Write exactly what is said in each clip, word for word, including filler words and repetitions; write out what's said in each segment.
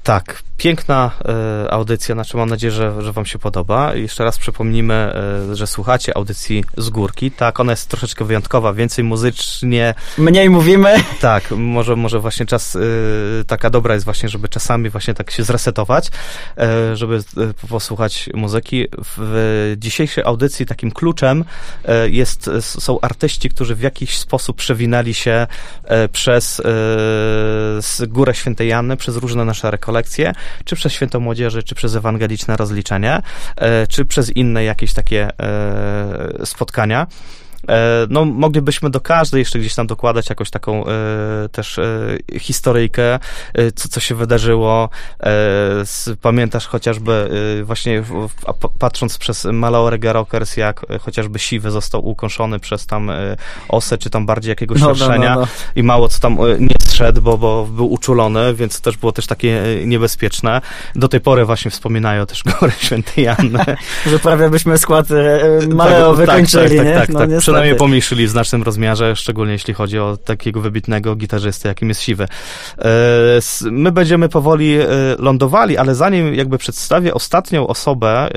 Tak, piękna e, audycja, znaczy mam nadzieję, że, że wam się podoba. Jeszcze raz przypomnimy, e, że słuchacie audycji Z Górki. Tak, ona jest troszeczkę wyjątkowa, więcej muzycznie. Mniej mówimy. Tak, może, może właśnie czas, e, taka dobra jest właśnie, żeby czasami właśnie tak się zresetować, e, żeby e, posłuchać muzyki. W dzisiejszej audycji takim kluczem e, jest, są artyści, którzy w jakiś sposób przewinęli się e, przez e, Górę Świętej Anny, przez różne nasze rekolekcje, czy przez Święto Młodzieży, czy przez ewangeliczne rozliczenie, e, czy przez inne jakieś takie e, spotkania. No, moglibyśmy do każdej jeszcze gdzieś tam dokładać jakąś taką e, też e, historyjkę, e, co, co się wydarzyło. E, z, pamiętasz chociażby e, właśnie w, w, a, patrząc przez Malaorega Rockers, jak e, chociażby Siwy został ukąszony przez tam e, osę, czy tam bardziej jakiegoś no, szerszenia no, no, no. i mało co tam e, nie zszedł, bo, bo był uczulony, więc to też było też takie e, niebezpieczne. Do tej pory właśnie wspominają też Górę Świętej Anny. Że prawie byśmy skład e, Maleo tak, wykończyli, tak, nie? tak, tak, no, tak. Przynajmniej pomniejszyli w znacznym rozmiarze, szczególnie jeśli chodzi o takiego wybitnego gitarzystę, jakim jest Siwy. My będziemy powoli lądowali, ale zanim jakby przedstawię ostatnią osobę,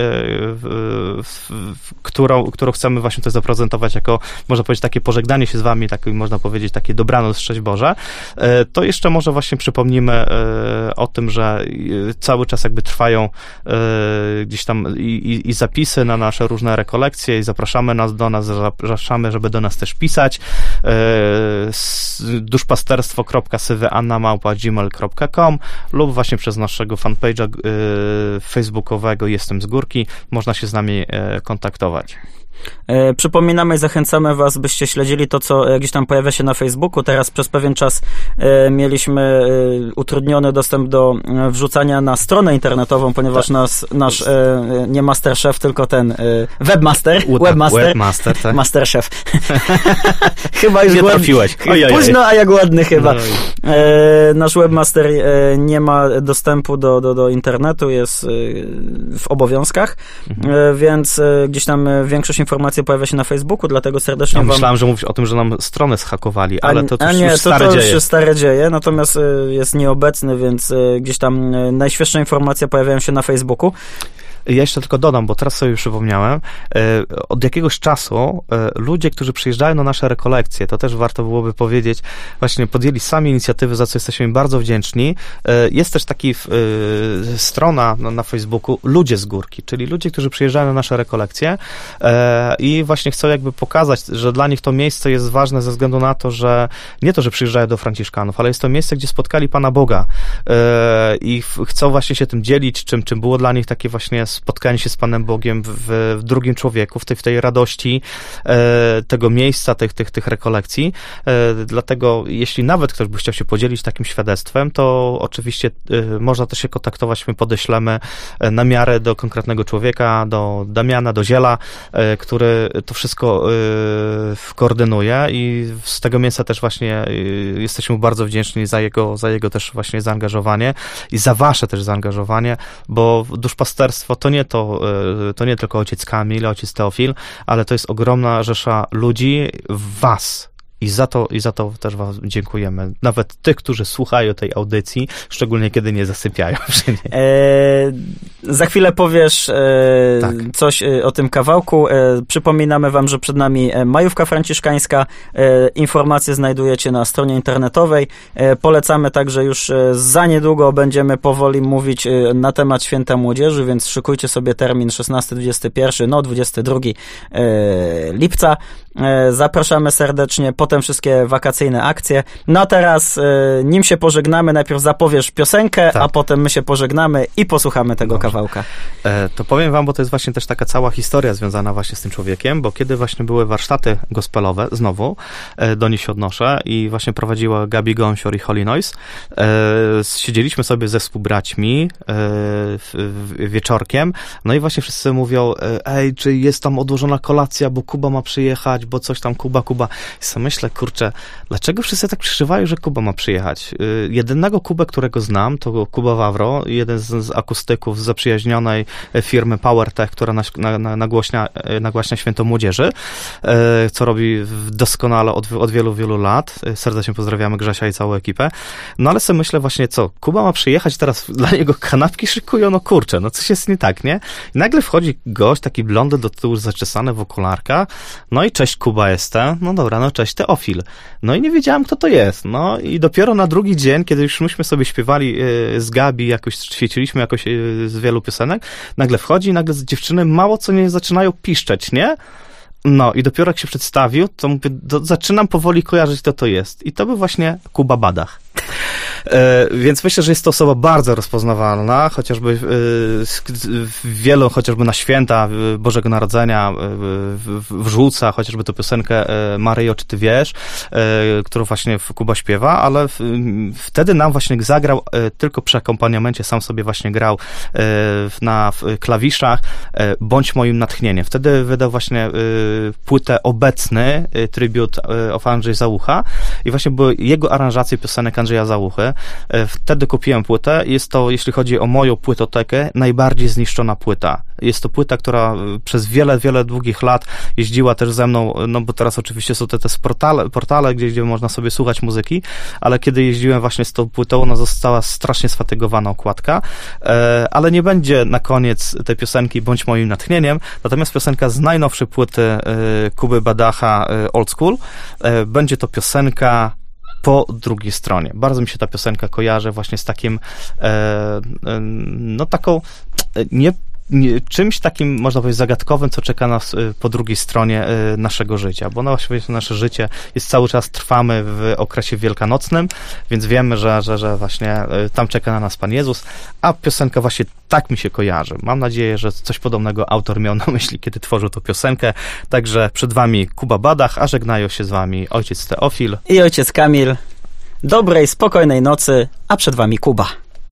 którą, którą chcemy właśnie tutaj zaprezentować jako, można powiedzieć, takie pożegnanie się z wami, tak, można powiedzieć, takie dobranoc, szczęść Boże, to jeszcze może właśnie przypomnimy o tym, że cały czas jakby trwają gdzieś tam i, i, i zapisy na nasze różne rekolekcje i zapraszamy nas do nas, zapraszamy, żeby do nas też pisać. duszpasterstwo kropka sywyanna małpa gmail kropka com lub właśnie przez naszego fanpage'a facebookowego Jestem z Górki. Można się z nami kontaktować. E, przypominamy i zachęcamy was, byście śledzili to, co gdzieś tam pojawia się na Facebooku. Teraz przez pewien czas e, mieliśmy e, utrudniony dostęp do e, wrzucania na stronę internetową, ponieważ tak. nas, nasz e, nie masterchef, tylko ten e, webmaster, Uta, webmaster, webmaster tak. masterchef. Chyba już nie głodny, trafiłeś. Ojej. Późno, a ja głodny chyba. No, e, nasz webmaster e, nie ma dostępu do, do, do internetu, jest e, w obowiązkach, mhm. e, więc e, gdzieś tam większość informacji pojawia się na Facebooku, dlatego serdecznie ja wam... Myślałem, że mówisz o tym, że nam stronę zhakowali, ale to, to a już, nie, już stare to, to dzieje. już stare dzieje, natomiast y, jest nieobecny, więc y, gdzieś tam y, najświeższe informacje pojawiają się na Facebooku. Ja jeszcze tylko dodam, bo teraz sobie przypomniałem, od jakiegoś czasu ludzie, którzy przyjeżdżają na nasze rekolekcje, to też warto byłoby powiedzieć, właśnie podjęli sami inicjatywy, za co jesteśmy im bardzo wdzięczni. Jest też taki strona na Facebooku Ludzie z Górki, czyli ludzie, którzy przyjeżdżają na nasze rekolekcje i właśnie chcą jakby pokazać, że dla nich to miejsce jest ważne ze względu na to, że nie to, że przyjeżdżają do Franciszkanów, ale jest to miejsce, gdzie spotkali Pana Boga i chcą właśnie się tym dzielić, czym, czym było dla nich takie właśnie spotkanie się z Panem Bogiem w, w drugim człowieku, w tej, w tej radości e, tego miejsca, tych, tych, tych rekolekcji. E, dlatego jeśli nawet ktoś by chciał się podzielić takim świadectwem, to oczywiście e, można też się kontaktować, my podeślemy e, na miarę do konkretnego człowieka, do Damiana, do Ziela, e, który to wszystko e, koordynuje i z tego miejsca też właśnie e, jesteśmy mu bardzo wdzięczni za jego, za jego też właśnie zaangażowanie i za wasze też zaangażowanie, bo duszpasterstwo to nie to, to nie tylko ojciec Kamil, ojciec Teofil, ale to jest ogromna rzesza ludzi, was. I za to, i za to też wam dziękujemy. Nawet tych, którzy słuchają tej audycji, szczególnie kiedy nie zasypiają. E, za chwilę powiesz e, tak. coś o tym kawałku. E, przypominamy wam, że przed nami majówka franciszkańska. E, informacje znajdujecie na stronie internetowej. E, polecamy także już za niedługo będziemy powoli mówić na temat Święta Młodzieży, więc szykujcie sobie termin szesnasty dwudziesty pierwszy, no dwudziestego drugiego e, lipca. E, zapraszamy serdecznie. Potem wszystkie wakacyjne akcje. No a teraz, y, nim się pożegnamy, najpierw zapowiesz piosenkę, tak. a potem my się pożegnamy i posłuchamy tego Dobrze. kawałka. E, to powiem wam, bo to jest właśnie też taka cała historia związana właśnie z tym człowiekiem, bo kiedy właśnie były warsztaty gospelowe, znowu e, do nich się odnoszę i właśnie prowadziła Gabi Gąsior i Holy Noise, e, siedzieliśmy sobie ze współbraćmi e, w, w, wieczorkiem, no i właśnie wszyscy mówią, ej, czy jest tam odłożona kolacja, bo Kuba ma przyjechać, bo coś tam Kuba, Kuba. I sobie myślę, kurczę, dlaczego wszyscy tak przeżywają, że Kuba ma przyjechać? Yy, jedynego Kubę, którego znam, to Kuba Wawro, jeden z, z akustyków z zaprzyjaźnionej firmy PowerTech, która na, na, nagłośnia, nagłaśnia święto młodzieży, co robi doskonale od, od wielu, wielu lat. Serdecznie pozdrawiamy Grzesia i całą ekipę. No ale sobie myślę właśnie, co, Kuba ma przyjechać, teraz dla niego kanapki szykują, no kurczę, no coś jest nie tak, nie? I nagle wchodzi gość, taki blondy do tyłu zaczesany w okularkach, no i cześć, Kuba jestem, no dobra, no cześć, Teofil. No i nie wiedziałem, kto to jest, no i dopiero na drugi dzień, kiedy już myśmy sobie śpiewali y, z Gabi, jakoś świeciliśmy jakoś y, z wielu piosenek, nagle wchodzi i nagle dziewczyny mało co nie zaczynają piszczeć, nie? No i dopiero jak się przedstawił, to mówię, do, zaczynam powoli kojarzyć, kto to jest. I to był właśnie Kuba Badach. E, więc myślę, że jest to osoba bardzo rozpoznawalna, chociażby e, wielu, chociażby na święta Bożego Narodzenia w, w, wrzuca, chociażby tę piosenkę e, Maryjo, czy ty wiesz, e, którą właśnie Kuba śpiewa, ale w, wtedy nam właśnie zagrał e, tylko przy akompaniamencie, sam sobie właśnie grał e, na w klawiszach e, Bądź moim natchnieniem. Wtedy wydał właśnie e, płytę Obecny, e, tribut e, of Andrzej Załucha i właśnie były jego aranżacje piosenek Andrzeja Załuchy. Wtedy kupiłem płytę. Jest to, jeśli chodzi o moją płytotekę, najbardziej zniszczona płyta. Jest to płyta, która przez wiele, wiele długich lat jeździła też ze mną, no bo teraz oczywiście są te, te portale, portale gdzie, gdzie można sobie słuchać muzyki, ale kiedy jeździłem właśnie z tą płytą, ona została strasznie sfatygowana okładka, ale nie będzie na koniec tej piosenki Bądź moim natchnieniem, natomiast piosenka z najnowszej płyty Kuby Badacha Old School, będzie to piosenka Po drugiej stronie. Bardzo mi się ta piosenka kojarzy właśnie z takim, e, e, no taką, nie, nie, czymś takim, można powiedzieć, zagadkowym, co czeka nas po drugiej stronie e, naszego życia, bo no właśnie nasze życie jest cały czas, trwamy w okresie wielkanocnym, więc wiemy, że, że, że właśnie e, tam czeka na nas Pan Jezus, a piosenka właśnie tak mi się kojarzy. Mam nadzieję, że coś podobnego autor miał na myśli, kiedy tworzył tę piosenkę. Także przed wami Kuba Badach, a żegnają się z wami ojciec Teofil i ojciec Kamil. Dobrej, spokojnej nocy, a przed wami Kuba.